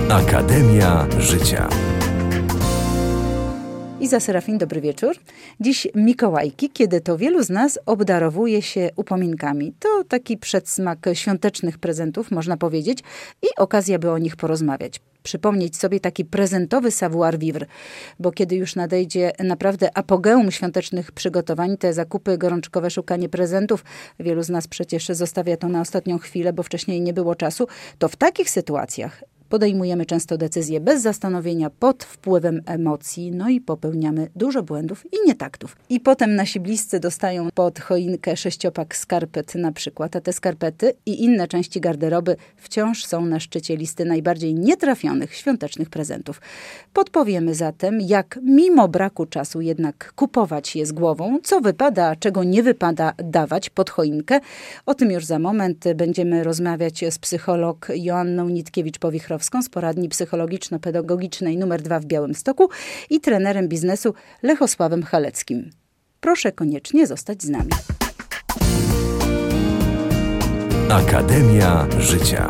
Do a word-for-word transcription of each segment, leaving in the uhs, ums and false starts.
Akademia Życia. Iza Serafin, dobry wieczór. Dziś Mikołajki, kiedy to wielu z nas obdarowuje się upominkami. To taki przedsmak świątecznych prezentów, można powiedzieć, i okazja, by o nich porozmawiać. Przypomnieć sobie taki prezentowy savoir-vivre, bo kiedy już nadejdzie naprawdę apogeum świątecznych przygotowań, te zakupy, gorączkowe szukanie prezentów, wielu z nas przecież zostawia to na ostatnią chwilę, bo wcześniej nie było czasu, to w takich sytuacjach podejmujemy często decyzje bez zastanowienia, pod wpływem emocji, no i popełniamy dużo błędów i nietaktów. I potem nasi bliscy dostają pod choinkę sześciopak skarpet na przykład, a te skarpety i inne części garderoby wciąż są na szczycie listy najbardziej nietrafionych świątecznych prezentów. Podpowiemy zatem, jak mimo braku czasu jednak kupować je z głową, co wypada, czego nie wypada dawać pod choinkę. O tym już za moment będziemy rozmawiać z psycholog Joanną Nitkiewicz-Powichrowską z poradni psychologiczno-pedagogicznej numer dwa w Białymstoku i trenerem biznesu Lechosławem Haleckim. Proszę koniecznie zostać z nami. Akademia Życia.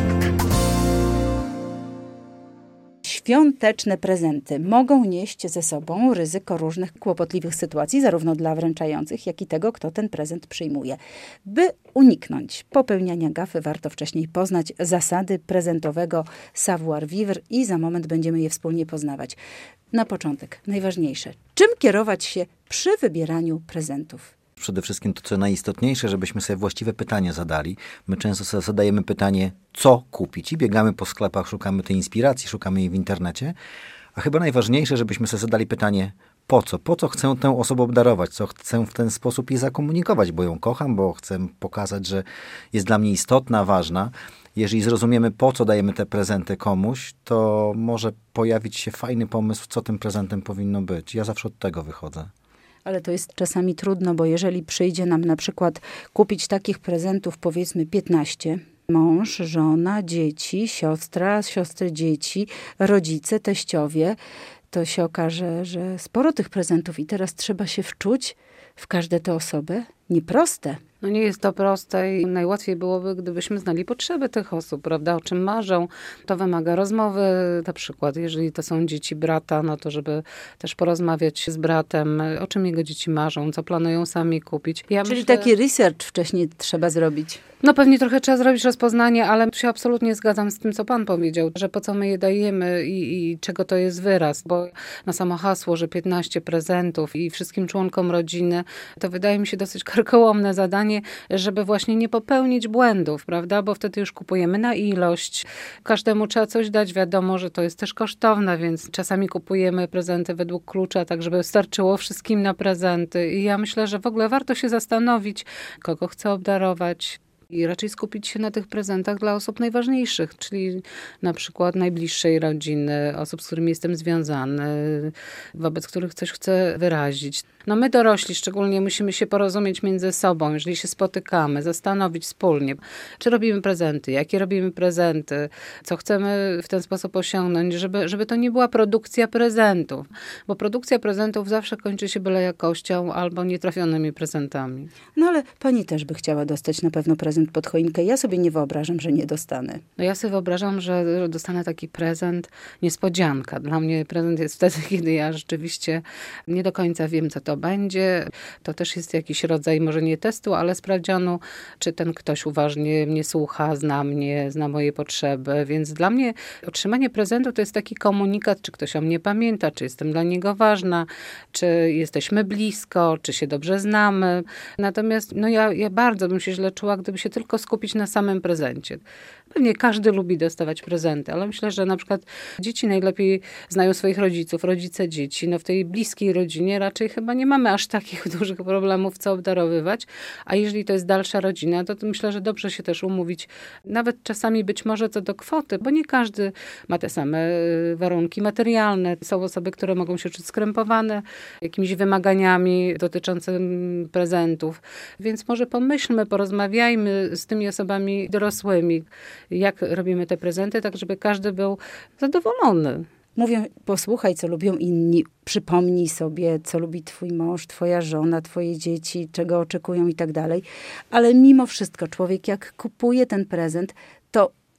Świąteczne prezenty mogą nieść ze sobą ryzyko różnych kłopotliwych sytuacji, zarówno dla wręczających, jak i tego, kto ten prezent przyjmuje. By uniknąć popełniania gafy, warto wcześniej poznać zasady prezentowego savoir-vivre i za moment będziemy je wspólnie poznawać. Na początek, najważniejsze. Czym kierować się przy wybieraniu prezentów? Przede wszystkim to, co najistotniejsze, żebyśmy sobie właściwe pytania zadali. My często sobie zadajemy pytanie, co kupić i biegamy po sklepach, szukamy tej inspiracji, szukamy jej w internecie. A chyba najważniejsze, żebyśmy sobie zadali pytanie, po co? Po co chcę tę osobę obdarować? Co chcę w ten sposób jej zakomunikować? Bo ją kocham, bo chcę pokazać, że jest dla mnie istotna, ważna. Jeżeli zrozumiemy, po co dajemy te prezenty komuś, to może pojawić się fajny pomysł, co tym prezentem powinno być. Ja zawsze od tego wychodzę. Ale to jest czasami trudno, bo jeżeli przyjdzie nam na przykład kupić takich prezentów, powiedzmy piętnaście, mąż, żona, dzieci, siostra, siostry dzieci, rodzice, teściowie, to się okaże, że sporo tych prezentów i teraz trzeba się wczuć w każde te osoby. Nieproste. No nie jest to proste i najłatwiej byłoby, gdybyśmy znali potrzeby tych osób, prawda, o czym marzą. To wymaga rozmowy, na przykład, jeżeli to są dzieci brata, no to żeby też porozmawiać z bratem, o czym jego dzieci marzą, co planują sami kupić. Ja Czyli myślę, taki research wcześniej trzeba zrobić. No pewnie trochę trzeba zrobić rozpoznanie, ale się absolutnie zgadzam z tym, co pan powiedział, że po co my je dajemy i, i czego to jest wyraz, bo na samo hasło, że piętnaście prezentów i wszystkim członkom rodziny, to wydaje mi się dosyć karkołomne zadanie, żeby właśnie nie popełnić błędów, prawda? Bo wtedy już kupujemy na ilość. Każdemu trzeba coś dać. Wiadomo, że to jest też kosztowne, więc czasami kupujemy prezenty według klucza, tak żeby starczyło wszystkim na prezenty. I ja myślę, że w ogóle warto się zastanowić, kogo chcę obdarować. I raczej skupić się na tych prezentach dla osób najważniejszych, czyli na przykład najbliższej rodziny, osób, z którymi jestem związany, wobec których coś chcę wyrazić. No my dorośli szczególnie musimy się porozumieć między sobą, jeżeli się spotykamy, zastanowić wspólnie, czy robimy prezenty, jakie robimy prezenty, co chcemy w ten sposób osiągnąć, żeby, żeby to nie była produkcja prezentów, bo produkcja prezentów zawsze kończy się byle jakością albo nietrafionymi prezentami. No ale pani też by chciała dostać na pewno prezent pod choinkę. Ja sobie nie wyobrażam, że nie dostanę. No ja sobie wyobrażam, że dostanę taki prezent, niespodzianka. Dla mnie prezent jest wtedy, kiedy ja rzeczywiście nie do końca wiem, co to będzie. To też jest jakiś rodzaj, może nie testu, ale sprawdzianu, czy ten ktoś uważnie mnie słucha, zna mnie, zna moje potrzeby. Więc dla mnie otrzymanie prezentu to jest taki komunikat, czy ktoś o mnie pamięta, czy jestem dla niego ważna, czy jesteśmy blisko, czy się dobrze znamy. Natomiast no ja, ja bardzo bym się źle czuła, gdyby się tylko skupić na samym prezencie. Pewnie każdy lubi dostawać prezenty, ale myślę, że na przykład dzieci najlepiej znają swoich rodziców, rodzice dzieci. No w tej bliskiej rodzinie raczej chyba nie mamy aż takich dużych problemów, co obdarowywać. A jeżeli to jest dalsza rodzina, to, to myślę, że dobrze się też umówić. Nawet czasami być może co do kwoty, bo nie każdy ma te same warunki materialne. Są osoby, które mogą się czuć skrępowane jakimiś wymaganiami dotyczącymi prezentów. Więc może pomyślmy, porozmawiajmy z tymi osobami dorosłymi, jak robimy te prezenty, tak żeby każdy był zadowolony. Mówią, posłuchaj, co lubią inni, przypomnij sobie, co lubi twój mąż, twoja żona, twoje dzieci, czego oczekują i tak dalej. Ale mimo wszystko człowiek, jak kupuje ten prezent, to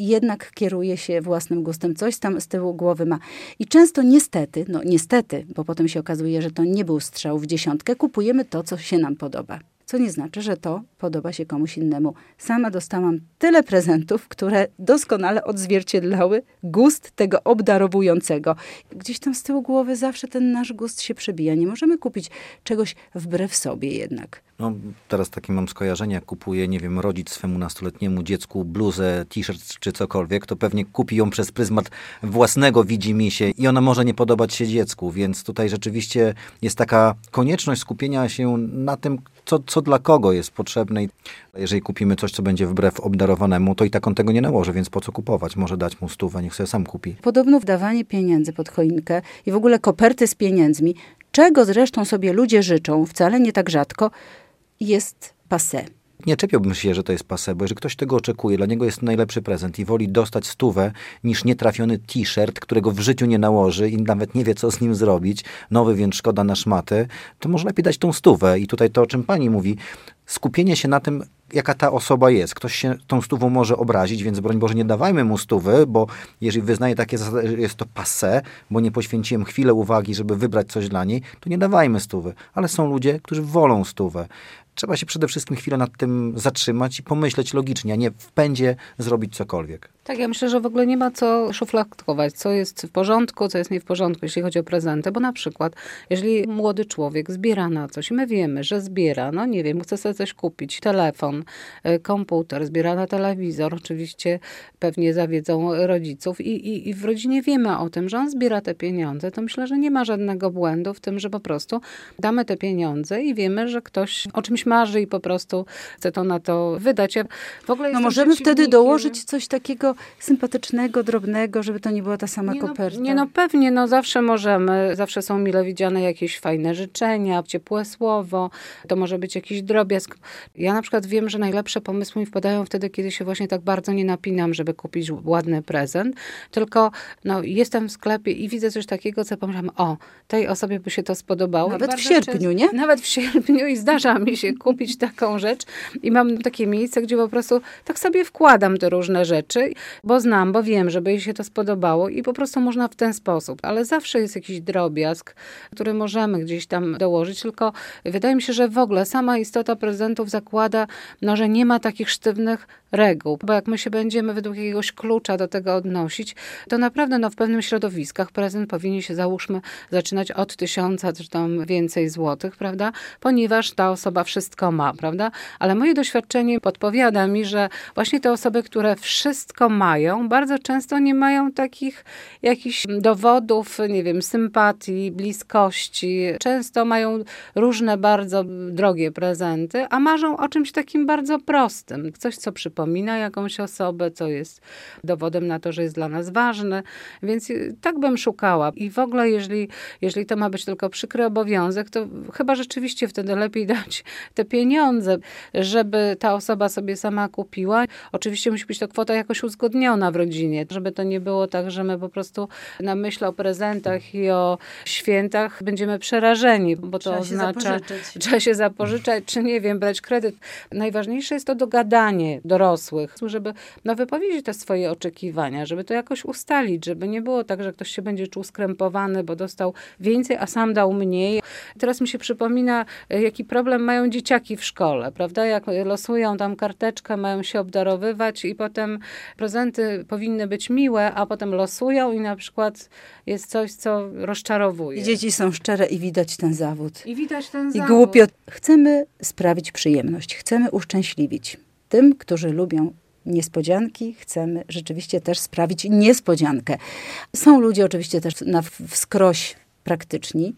jednak kieruje się własnym gustem, coś tam z tyłu głowy ma. I często niestety, no niestety, bo potem się okazuje, że to nie był strzał w dziesiątkę, kupujemy to, co się nam podoba. Co nie znaczy, że to podoba się komuś innemu. Sama dostałam tyle prezentów, które doskonale odzwierciedlały gust tego obdarowującego. Gdzieś tam z tyłu głowy zawsze ten nasz gust się przebija. Nie możemy kupić czegoś wbrew sobie jednak. No, teraz takie mam skojarzenie, jak kupuje, nie wiem, rodzic swemu nastoletniemu dziecku bluzę, t-shirt czy cokolwiek, to pewnie kupi ją przez pryzmat własnego widzimisię i ona może nie podobać się dziecku, więc tutaj rzeczywiście jest taka konieczność skupienia się na tym, co, co dla kogo jest potrzebne. Jeżeli kupimy coś, co będzie wbrew obdarowanemu, to i tak on tego nie nałoży, więc po co kupować? Może dać mu stówę, niech sobie sam kupi. Podobno wdawanie pieniędzy pod choinkę i w ogóle koperty z pieniędzmi, czego zresztą sobie ludzie życzą, wcale nie tak rzadko, jest passé. Nie czepiałbym się, że to jest passé, bo jeżeli ktoś tego oczekuje, dla niego jest to najlepszy prezent i woli dostać stówę niż nietrafiony t-shirt, którego w życiu nie nałoży i nawet nie wie, co z nim zrobić, nowy, więc szkoda na szmatę, to może lepiej dać tą stówę. I tutaj to, o czym pani mówi, skupienie się na tym, jaka ta osoba jest. Ktoś się tą stówą może obrazić, więc broń Boże nie dawajmy mu stówy, bo jeżeli wyznaje takie zasady, że jest to passé, bo nie poświęciłem chwilę uwagi, żeby wybrać coś dla niej, to nie dawajmy stówy. Ale są ludzie, którzy wolą stówę. Trzeba się przede wszystkim chwilę nad tym zatrzymać i pomyśleć logicznie, a nie w pędzie zrobić cokolwiek. Tak, ja myślę, że w ogóle nie ma co szufladkować, co jest w porządku, co jest nie w porządku, jeśli chodzi o prezenty, bo na przykład, jeżeli młody człowiek zbiera na coś i my wiemy, że zbiera, no nie wiem, chce sobie coś kupić, telefon, komputer, zbiera na telewizor, oczywiście pewnie zawiedzą rodziców i, i, i w rodzinie wiemy o tym, że on zbiera te pieniądze, to myślę, że nie ma żadnego błędu w tym, że po prostu damy te pieniądze i wiemy, że ktoś o czymś marzy i po prostu chce to na to wydać. Ja w ogóle no możemy wtedy dołożyć coś takiego sympatycznego, drobnego, żeby to nie była ta sama nie koperta. No, nie no pewnie, no zawsze możemy, zawsze są mile widziane jakieś fajne życzenia, ciepłe słowo, to może być jakiś drobiazg. Ja na przykład wiem, że najlepsze pomysły mi wpadają wtedy, kiedy się właśnie tak bardzo nie napinam, żeby kupić ładny prezent, tylko no, jestem w sklepie i widzę coś takiego, co pomyślam, o, tej osobie by się to spodobało. Nawet w sierpniu, często, nie? Nawet w sierpniu i zdarza mi się kupić taką rzecz i mam takie miejsce, gdzie po prostu tak sobie wkładam te różne rzeczy, bo znam, bo wiem, żeby jej się to spodobało i po prostu można w ten sposób. Ale zawsze jest jakiś drobiazg, który możemy gdzieś tam dołożyć, tylko wydaje mi się, że w ogóle sama istota prezentów zakłada, no, że nie ma takich sztywnych reguł, bo jak my się będziemy według jakiegoś klucza do tego odnosić, to naprawdę no, w pewnych środowiskach prezent powinien się, załóżmy, zaczynać od tysiąca czy tam więcej złotych, prawda? Ponieważ ta osoba wszystko ma, prawda? Ale moje doświadczenie podpowiada mi, że właśnie te osoby, które wszystko mają, bardzo często nie mają takich jakichś dowodów, nie wiem, sympatii, bliskości. Często mają różne bardzo drogie prezenty, a marzą o czymś takim bardzo prostym. Coś, co przypomina jakąś osobę, co jest dowodem na to, że jest dla nas ważny. Więc tak bym szukała. I w ogóle, jeżeli, jeżeli to ma być tylko przykry obowiązek, to chyba rzeczywiście wtedy lepiej dać te pieniądze, żeby ta osoba sobie sama kupiła. Oczywiście musi być to kwota jakoś uzgodniona w rodzinie, żeby to nie było tak, że my po prostu na myśl o prezentach i o świętach będziemy przerażeni, bo to trzeba oznacza, się trzeba się zapożyczać, czy nie wiem, brać kredyt. Najważniejsze jest to dogadanie dorosłych, żeby no, wypowiedzieć te swoje oczekiwania, żeby to jakoś ustalić, żeby nie było tak, że ktoś się będzie czuł skrępowany, bo dostał więcej, a sam dał mniej. Teraz mi się przypomina, jaki problem mają dzieciaki w szkole, prawda? Jak losują tam karteczkę, mają się obdarowywać i potem prezenty powinny być miłe, a potem losują i na przykład jest coś, co rozczarowuje. I dzieci są szczere i widać ten zawód. I widać ten I zawód. głupio. Chcemy sprawić przyjemność, chcemy uszczęśliwić. Tym, którzy lubią niespodzianki, chcemy rzeczywiście też sprawić niespodziankę. Są ludzie oczywiście też na wskroś praktyczni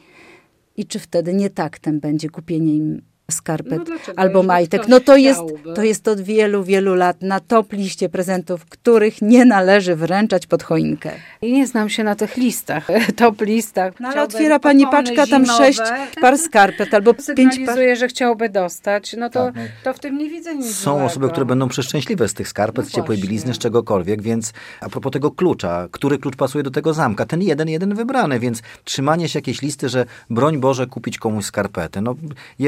i czy wtedy nie taktem będzie kupienie im skarpet no albo majtek. No to jest, to jest od wielu, wielu lat na top liście prezentów, których nie należy wręczać pod choinkę. I nie znam się na tych listach, top listach. No ale otwiera pani paczka, tam zimowe. sześć par skarpet albo pięć par. Sygnalizuje, że chciałby dostać, no to, tak, no. to w tym nie widzę nic Są złego. osoby, które będą przeszczęśliwe z tych skarpet, no z ciepłej właśnie. bielizny, z czegokolwiek, więc a propos tego klucza, który klucz pasuje do tego zamka? Ten jeden, jeden wybrany, więc trzymanie się jakiejś listy, że broń Boże kupić komuś skarpetę. No, jeżeli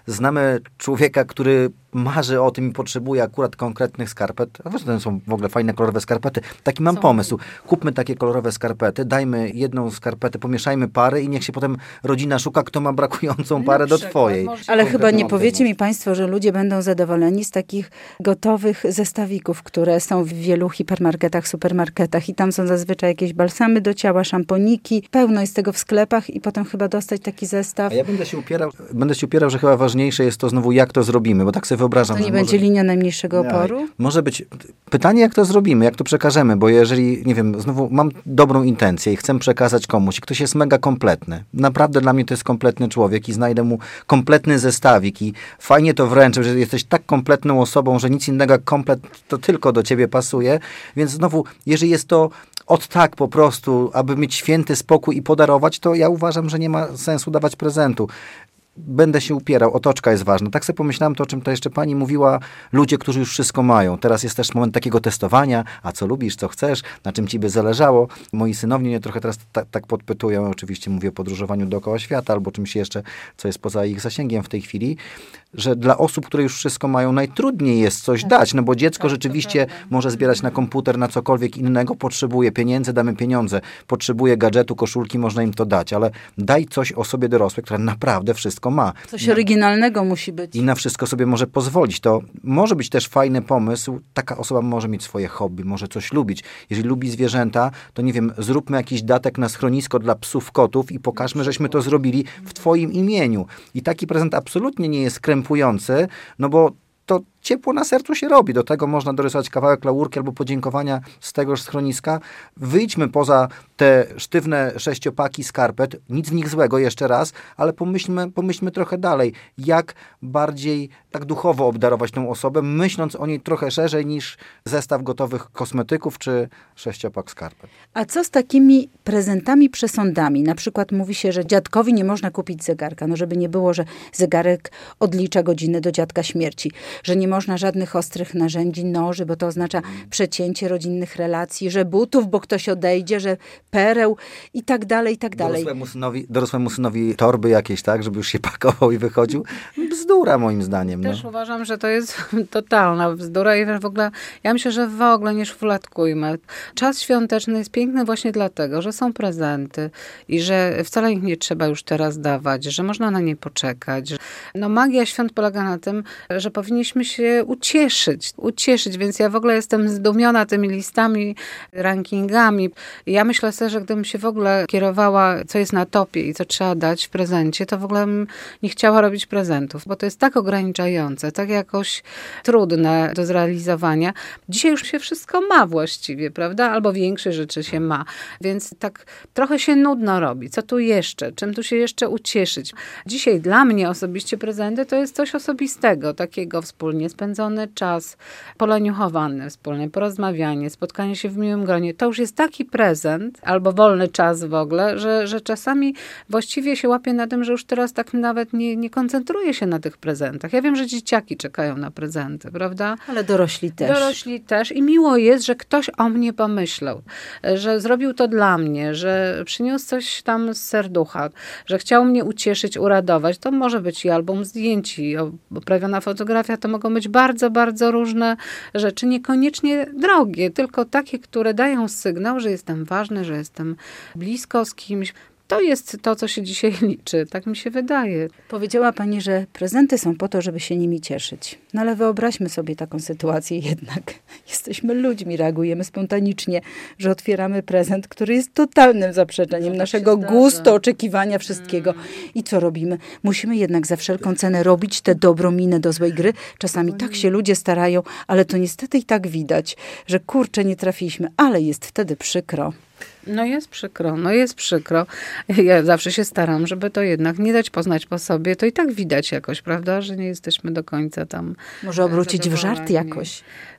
znamy człowieka, który marzy o tym i potrzebuje akurat konkretnych skarpet. A wiesz, to są w ogóle fajne kolorowe skarpety. Taki mam Są. pomysł. Kupmy takie kolorowe skarpety, dajmy jedną skarpetę, pomieszajmy pary i niech się potem rodzina szuka, kto ma brakującą parę do przykład, twojej. może- Ale chyba Konkretną nie powiecie aktywność. mi państwo, że ludzie będą zadowoleni z takich gotowych zestawików, które są w wielu hipermarketach, supermarketach i tam są zazwyczaj jakieś balsamy do ciała, szamponiki. Pełno jest tego w sklepach i potem chyba dostać taki zestaw. A ja będę się upierał, będę się upierał, że chyba ważniejsze jest to znowu, jak to zrobimy, bo tak sobie wyobrażam, To nie że będzie może... linia najmniejszego oporu? Nie, może być pytanie, jak to zrobimy, jak to przekażemy, bo jeżeli, nie wiem, znowu mam dobrą intencję i chcę przekazać komuś i ktoś jest mega kompletny, naprawdę dla mnie to jest kompletny człowiek i znajdę mu kompletny zestawik i fajnie to wręczę, że jesteś tak kompletną osobą, że nic innego jak komplet to tylko do ciebie pasuje, więc znowu, jeżeli jest to od tak po prostu, aby mieć święty spokój i podarować, to ja uważam, że nie ma sensu dawać prezentu. Będę się upierał, otoczka jest ważna. Tak sobie pomyślałem to, o czym to jeszcze pani mówiła, ludzie, którzy już wszystko mają. Teraz jest też moment takiego testowania, a co lubisz, co chcesz, na czym ci by zależało. Moi synowie mnie trochę teraz tak, tak podpytują, oczywiście mówię o podróżowaniu dookoła świata albo czymś jeszcze, co jest poza ich zasięgiem w tej chwili, że dla osób, które już wszystko mają, najtrudniej jest coś Tak. dać, no bo dziecko Tak, to rzeczywiście prawda. może zbierać na komputer, na cokolwiek innego, potrzebuje pieniędzy, damy pieniądze, potrzebuje gadżetu, koszulki, można im to dać, ale daj coś osobie dorosłej, która naprawdę wszystko ma. Coś oryginalnego musi być. I na wszystko sobie może pozwolić. To może być też fajny pomysł. Taka osoba może mieć swoje hobby, może coś lubić. Jeżeli lubi zwierzęta, to nie wiem, zróbmy jakiś datek na schronisko dla psów, kotów i pokażmy, żeśmy to zrobili w twoim imieniu. I taki prezent absolutnie nie jest krępujący, no bo to ciepło na sercu się robi. Do tego można dorysować kawałek laurki albo podziękowania z tegoż schroniska. Wyjdźmy poza te sztywne sześciopaki skarpet. Nic w nich złego, jeszcze raz, ale pomyślmy, pomyślmy trochę dalej. Jak bardziej tak duchowo obdarować tą osobę, myśląc o niej trochę szerzej niż zestaw gotowych kosmetyków czy sześciopak skarpet. A co z takimi prezentami przesądami? Na przykład mówi się, że dziadkowi nie można kupić zegarka. No żeby nie było, że zegarek odlicza godziny do dziadka śmierci. Że nie można żadnych ostrych narzędzi, noży, bo to oznacza przecięcie rodzinnych relacji, że butów, bo ktoś odejdzie, że pereł i tak dalej, i tak dalej. Dorosłemu synowi, dorosłemu synowi torby jakieś, tak, żeby już się pakował i wychodził. Bzdura moim zdaniem. Też no. uważam, że to jest totalna bzdura i w ogóle, ja myślę, że w ogóle nie szufladkujmy. Czas świąteczny jest piękny właśnie dlatego, że są prezenty i że wcale ich nie trzeba już teraz dawać, że można na nie poczekać. No magia świąt polega na tym, że powinniśmy się ucieszyć, ucieszyć, więc ja w ogóle jestem zdumiona tymi listami, rankingami. Ja myślę sobie, że gdybym się w ogóle kierowała, co jest na topie i co trzeba dać w prezencie, to w ogóle bym nie chciała robić prezentów, bo to jest tak ograniczające, tak jakoś trudne do zrealizowania. Dzisiaj już się wszystko ma właściwie, prawda? Albo większe rzeczy się ma, więc tak trochę się nudno robi. Co tu jeszcze? Czym tu się jeszcze ucieszyć? Dzisiaj dla mnie osobiście prezenty to jest coś osobistego, takiego wspólnie spędzony czas, poleniuchowany, wspólne porozmawianie, spotkanie się w miłym gronie. To już jest taki prezent, albo wolny czas w ogóle, że, że czasami właściwie się łapię na tym, że już teraz tak nawet nie, nie koncentruję się na tych prezentach. Ja wiem, że dzieciaki czekają na prezenty, prawda? Ale dorośli też. Dorośli też i miło jest, że ktoś o mnie pomyślał, że zrobił to dla mnie, że przyniósł coś tam z serducha, że chciał mnie ucieszyć, uradować. To może być i album zdjęć, i oprawiona fotografia, to mogą być bardzo, bardzo różne rzeczy, niekoniecznie drogie, tylko takie, które dają sygnał, że jestem ważny, że jestem blisko z kimś. To jest to, co się dzisiaj liczy. Tak mi się wydaje. Powiedziała pani, że prezenty są po to, żeby się nimi cieszyć. No ale wyobraźmy sobie taką sytuację jednak. Jesteśmy ludźmi, reagujemy spontanicznie, że otwieramy prezent, który jest totalnym zaprzeczeniem tak naszego się zdarza. gustu, oczekiwania wszystkiego. Mm. I co robimy? Musimy jednak za wszelką cenę robić tę dobrą minę do złej gry. Czasami mm. tak się ludzie starają, ale to niestety i tak widać, że kurczę, nie trafiliśmy, ale jest wtedy przykro. No jest przykro, no jest przykro. Ja zawsze się staram, żeby to jednak nie dać poznać po sobie. To i tak widać jakoś, prawda, że nie jesteśmy do końca tam Może obrócić w żart zadowoleni. jakoś.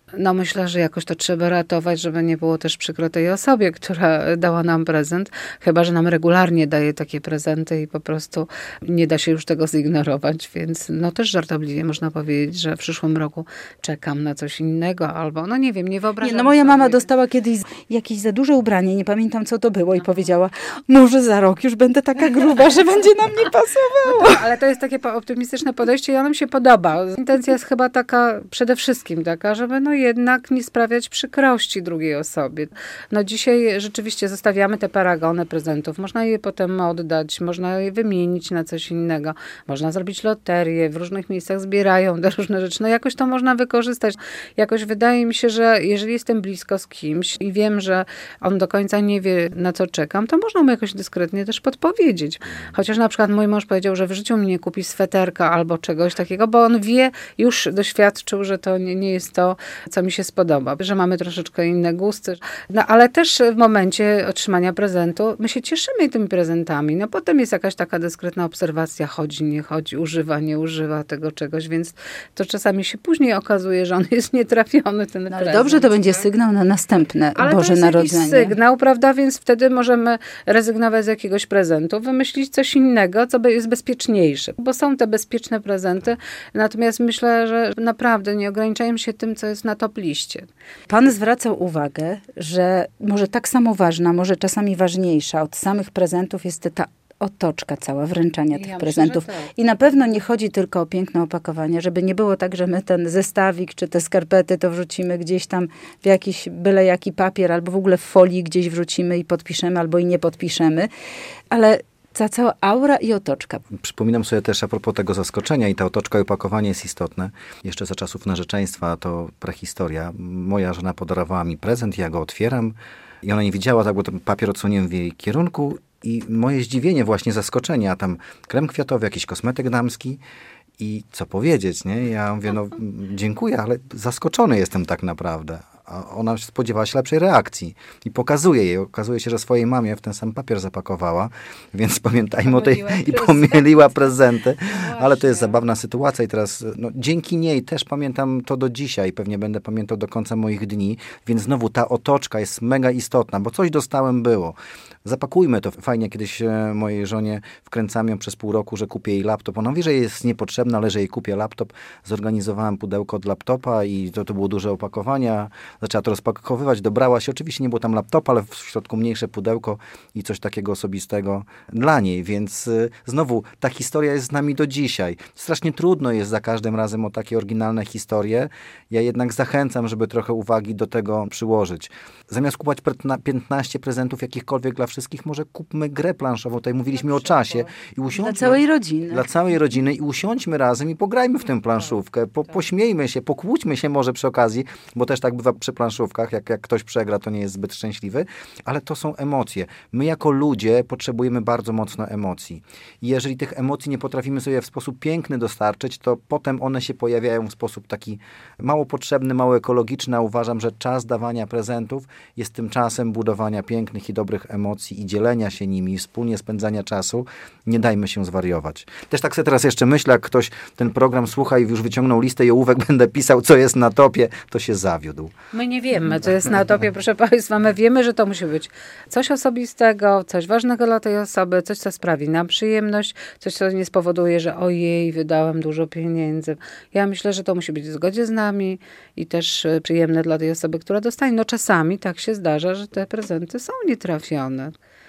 No myślę, że jakoś to trzeba ratować, żeby nie było też przykro tej osobie, która dała nam prezent. Chyba że nam regularnie daje takie prezenty i po prostu nie da się już tego zignorować. Więc no też żartobliwie można powiedzieć, że w przyszłym roku czekam na coś innego albo no nie wiem, nie wyobrażam Nie, no moja sobie. mama dostała kiedyś jakieś za duże ubranie, nie pamiętam co to było i powiedziała, może za rok już będę taka gruba, że będzie nam nie pasowało. No tak, ale to jest takie optymistyczne podejście i ono mi się podoba. Intencja jest chyba taka przede wszystkim taka, żeby no jednak nie sprawiać przykrości drugiej osobie. No dzisiaj rzeczywiście zostawiamy te paragony prezentów. Można je potem oddać, można je wymienić na coś innego. Można zrobić loterię, w różnych miejscach zbierają te różne rzeczy. No jakoś to można wykorzystać. Jakoś wydaje mi się, że jeżeli jestem blisko z kimś i wiem, że on do końca nie wie, na co czekam, to można mu jakoś dyskretnie też podpowiedzieć. Chociaż na przykład mój mąż powiedział, że w życiu mi nie kupi sweterka albo czegoś takiego, bo on wie, już doświadczył, że to nie, nie jest to, co mi się spodoba, że mamy troszeczkę inne gusty. No ale też w momencie otrzymania prezentu my się cieszymy tymi prezentami. No potem jest jakaś taka dyskretna obserwacja, chodzi, nie chodzi, używa, nie używa tego czegoś, więc to czasami się później okazuje, że on jest nietrafiony, ten No, ale prezent. dobrze, to będzie sygnał na następne Ale Boże to jest Narodzenie. jakiś sygnał, prawda? Więc wtedy możemy rezygnować z jakiegoś prezentu, wymyślić coś innego, co jest bezpieczniejsze. Bo są te bezpieczne prezenty, natomiast myślę, że naprawdę nie ograniczajmy się tym, co jest na top liście. Pan zwracał uwagę, że może tak samo ważna, może czasami ważniejsza od samych prezentów jest ta otoczka cała wręczania tych Ja myślę, prezentów. że tak. I na pewno nie chodzi tylko o piękne opakowanie, żeby nie było tak, że my ten zestawik czy te skarpety to wrzucimy gdzieś tam w jakiś byle jaki papier albo w ogóle w folii gdzieś wrzucimy i podpiszemy albo i nie podpiszemy, ale ta cała aura i otoczka. Przypominam sobie też a propos tego zaskoczenia i ta otoczka i opakowanie jest istotne. Jeszcze za czasów narzeczeństwa, to prehistoria, moja żona podarowała mi prezent, ja go otwieram i ona nie widziała, tak, bo ten papier odsłoniłem w jej kierunku i moje zdziwienie, właśnie zaskoczenie, a tam krem kwiatowy, jakiś kosmetyk damski i co powiedzieć, nie? Ja mówię, no dziękuję, ale zaskoczony jestem tak naprawdę. A ona spodziewała się lepszej reakcji i pokazuje jej. Okazuje się, że swojej mamie w ten sam papier zapakowała, więc pamiętajmy o tej i pomyliła prezenty. No ale to jest zabawna sytuacja i teraz no, dzięki niej też pamiętam to do dzisiaj. Pewnie będę pamiętał do końca moich dni, więc znowu ta otoczka jest mega istotna, bo coś dostałem było. Zapakujmy to. Fajnie kiedyś e, mojej żonie wkręcam ją przez pół roku, że kupię jej laptop. Ona mówi, że jest niepotrzebna, ale że jej kupię laptop. Zorganizowałem pudełko od laptopa i to, to było duże opakowania. Zaczęła to rozpakowywać, dobrała się. Oczywiście nie było tam laptopa, ale w środku mniejsze pudełko i coś takiego osobistego dla niej. Więc y, znowu ta historia jest z nami do dzisiaj. Strasznie trudno jest za każdym razem o takie oryginalne historie. Ja jednak zachęcam, żeby trochę uwagi do tego przyłożyć. Zamiast kupować piętnaście prezentów jakichkolwiek dla wszystkich, może kupmy grę planszową. Tutaj mówiliśmy o czasie. I usiądźmy, Dla całej rodziny. Dla całej rodziny i usiądźmy razem i pograjmy w tę planszówkę. Po, pośmiejmy się, pokłóćmy się może przy okazji, bo też tak bywa przy planszówkach. Jak, jak ktoś przegra, to nie jest zbyt szczęśliwy. Ale to są emocje. My jako ludzie potrzebujemy bardzo mocno emocji. I jeżeli tych emocji nie potrafimy sobie w sposób piękny dostarczyć, to potem one się pojawiają w sposób taki mało potrzebny, mało ekologiczny. A uważam, że czas dawania prezentów jest tym czasem budowania pięknych i dobrych emocji i dzielenia się nimi, i wspólnie spędzania czasu. Nie dajmy się zwariować. Też tak sobie teraz jeszcze myślę, jak ktoś ten program słucha i już wyciągnął listę i ołówek będę pisał, co jest na topie, to się zawiódł. My nie wiemy, co jest na topie, proszę Państwa. My wiemy, że to musi być coś osobistego, coś ważnego dla tej osoby, coś, co sprawi nam przyjemność, coś, co nie spowoduje, że ojej, wydałem dużo pieniędzy. Ja myślę, że to musi być w zgodzie z nami i też przyjemne dla tej osoby, która dostanie. No czasami tak się zdarza, że te prezenty są nietrafione.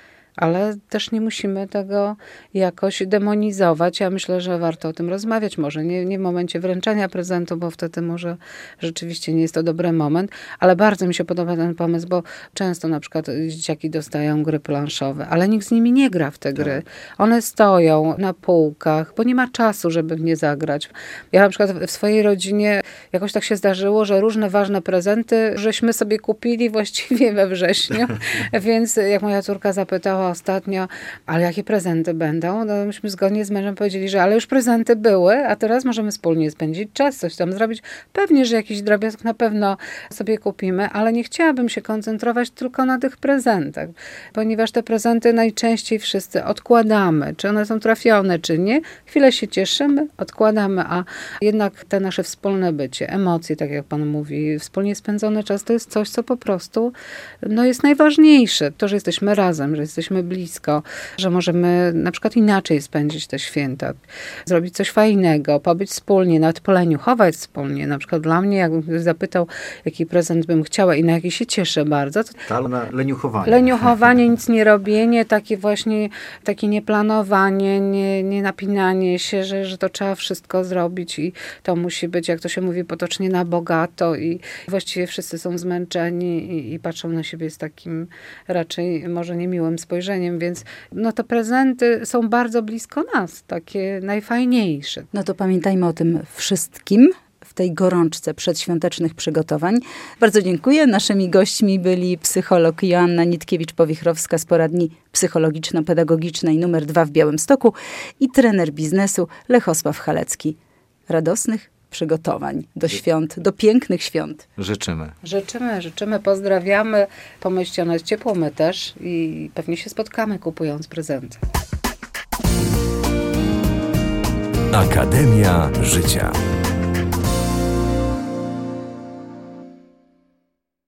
Ale też nie musimy tego jakoś demonizować. Ja myślę, że warto o tym rozmawiać. Może nie, nie w momencie wręczenia prezentu, bo wtedy może rzeczywiście nie jest to dobry moment. Ale bardzo mi się podoba ten pomysł, bo często na przykład dzieciaki dostają gry planszowe, ale nikt z nimi nie gra w te gry. One stoją na półkach, bo nie ma czasu, żeby w nie zagrać. Ja na przykład w swojej rodzinie jakoś tak się zdarzyło, że różne ważne prezenty żeśmy sobie kupili właściwie we wrześniu. Więc jak moja córka zapytała było ostatnio, ale jakie prezenty będą? No myśmy zgodnie z mężem powiedzieli, że ale już prezenty były, a teraz możemy wspólnie spędzić czas, coś tam zrobić. Pewnie, że jakiś drobiazg na pewno sobie kupimy, ale nie chciałabym się koncentrować tylko na tych prezentach, ponieważ te prezenty najczęściej wszyscy odkładamy. Czy one są trafione, czy nie. Chwilę się cieszymy, odkładamy, a jednak te nasze wspólne bycie, emocje, tak jak pan mówi, wspólnie spędzony czas, to jest coś, co po prostu no, jest najważniejsze. To, że jesteśmy razem, że jesteśmy blisko, że możemy na przykład inaczej spędzić te święta, zrobić coś fajnego, pobyć wspólnie, nawet poleniuchować wspólnie. Na przykład dla mnie, jakbym ktoś zapytał, jaki prezent bym chciała i na jaki się cieszę bardzo. To Ale na leniuchowanie. Leniuchowanie, nic nie robienie, takie właśnie, takie nieplanowanie, nie, nie napinanie się, że, że to trzeba wszystko zrobić i to musi być, jak to się mówi potocznie, na bogato i właściwie wszyscy są zmęczeni i, i patrzą na siebie z takim raczej może niemiłym spojrzeniem, więc no te prezenty są bardzo blisko nas, takie najfajniejsze. No to pamiętajmy o tym wszystkim w tej gorączce przedświątecznych przygotowań. Bardzo dziękuję. Naszymi gośćmi byli psycholog Joanna Nitkiewicz-Powichrowska z poradni psychologiczno-pedagogicznej numer dwa w Białymstoku i trener biznesu Lechosław Halecki. Radosnych przygotowań do świąt, do pięknych świąt. Życzymy. Życzymy, życzymy, pozdrawiamy. Pomyślcie, ono jest ciepło, my też i pewnie się spotkamy kupując prezenty. Akademia Życia.